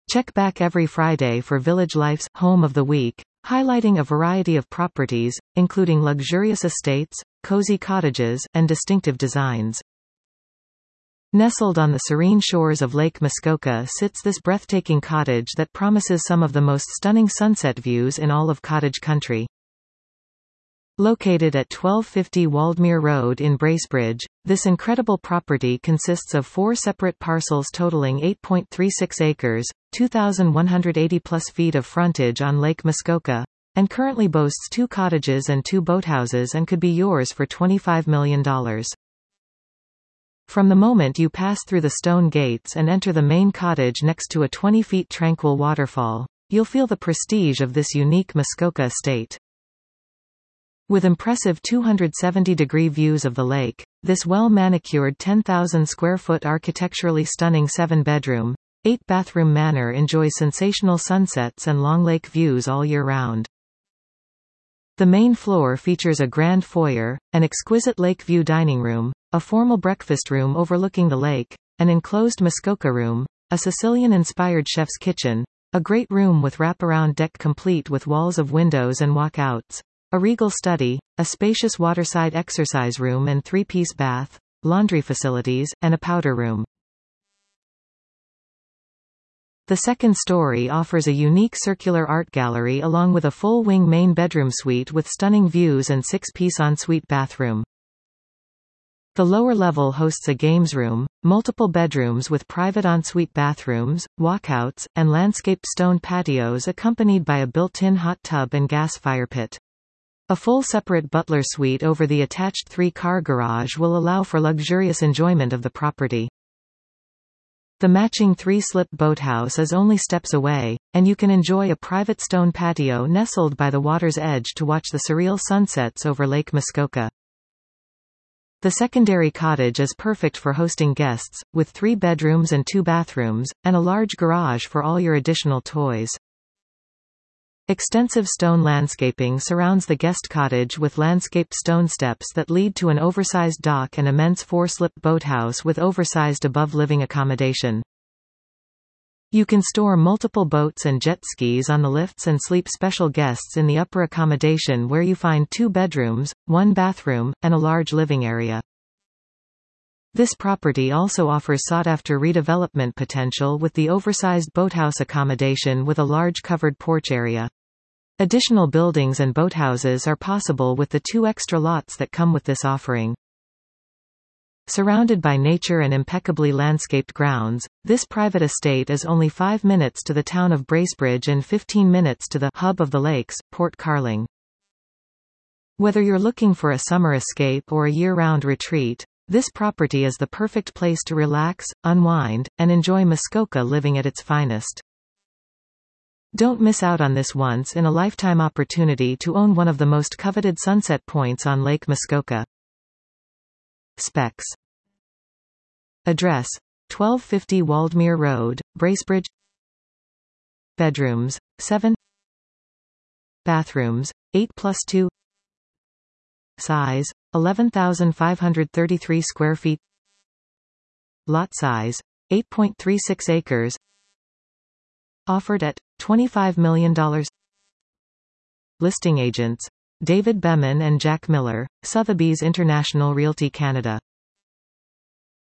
Check back every Friday for Village Life's Home of the Week, highlighting a variety of properties, including luxurious estates, cozy cottages, and distinctive designs. Nestled on the serene shores of Lake Muskoka sits this breathtaking cottage that promises some of the most stunning sunset views in all of cottage country. Located at 1250 Waldmere Road in Bracebridge, this incredible property consists of 4 separate parcels totaling 8.36 acres, 2,180 plus feet of frontage on Lake Muskoka, and currently boasts 2 cottages and 2 boathouses and could be yours for $25 million. From the moment you pass through the stone gates and enter the main cottage next to a 20-feet tranquil waterfall, you'll feel the prestige of this unique Muskoka estate. With impressive 270-degree views of the lake, this well-manicured 10,000-square-foot architecturally stunning 7-bedroom, 8-bathroom manor enjoys sensational sunsets and long lake views all year round. The main floor features a grand foyer, an exquisite lake view dining room, a formal breakfast room overlooking the lake, an enclosed Muskoka room, a Sicilian-inspired chef's kitchen, a great room with wraparound deck complete with walls of windows and walkouts, a regal study, a spacious waterside exercise room and 3-piece bath, laundry facilities, and a powder room. The second story offers a unique circular art gallery along with a full-wing main bedroom suite with stunning views and 6-piece ensuite bathroom. The lower level hosts a games room, multiple bedrooms with private ensuite bathrooms, walkouts, and landscaped stone patios accompanied by a built-in hot tub and gas fire pit. A full separate butler suite over the attached 3-car garage will allow for luxurious enjoyment of the property. The matching 3-slip boathouse is only steps away, and you can enjoy a private stone patio nestled by the water's edge to watch the surreal sunsets over Lake Muskoka. The secondary cottage is perfect for hosting guests, with 3 bedrooms and 2 bathrooms, and a large garage for all your additional toys. Extensive stone landscaping surrounds the guest cottage with landscaped stone steps that lead to an oversized dock and immense 4-slip boathouse with oversized above-living accommodation. You can store multiple boats and jet skis on the lifts and sleep special guests in the upper accommodation where you find 2 bedrooms, 1 bathroom, and a large living area. This property also offers sought-after redevelopment potential with the oversized boathouse accommodation with a large covered porch area. Additional buildings and boathouses are possible with the 2 extra lots that come with this offering. Surrounded by nature and impeccably landscaped grounds, this private estate is only 5 minutes to the town of Bracebridge and 15 minutes to the hub of the lakes, Port Carling. Whether you're looking for a summer escape or a year-round retreat, this property is the perfect place to relax, unwind, and enjoy Muskoka living at its finest. Don't miss out on this once-in-a-lifetime opportunity to own one of the most coveted sunset points on Lake Muskoka. Specs. Address: 1250 Waldmere Road, Bracebridge. Bedrooms: 7. Bathrooms: 8+2. Size: 11,533 square feet. Lot size: 8.36 acres. Offered at $25 million. Listing agents: David Beman and Jack Miller, Sotheby's International Realty Canada.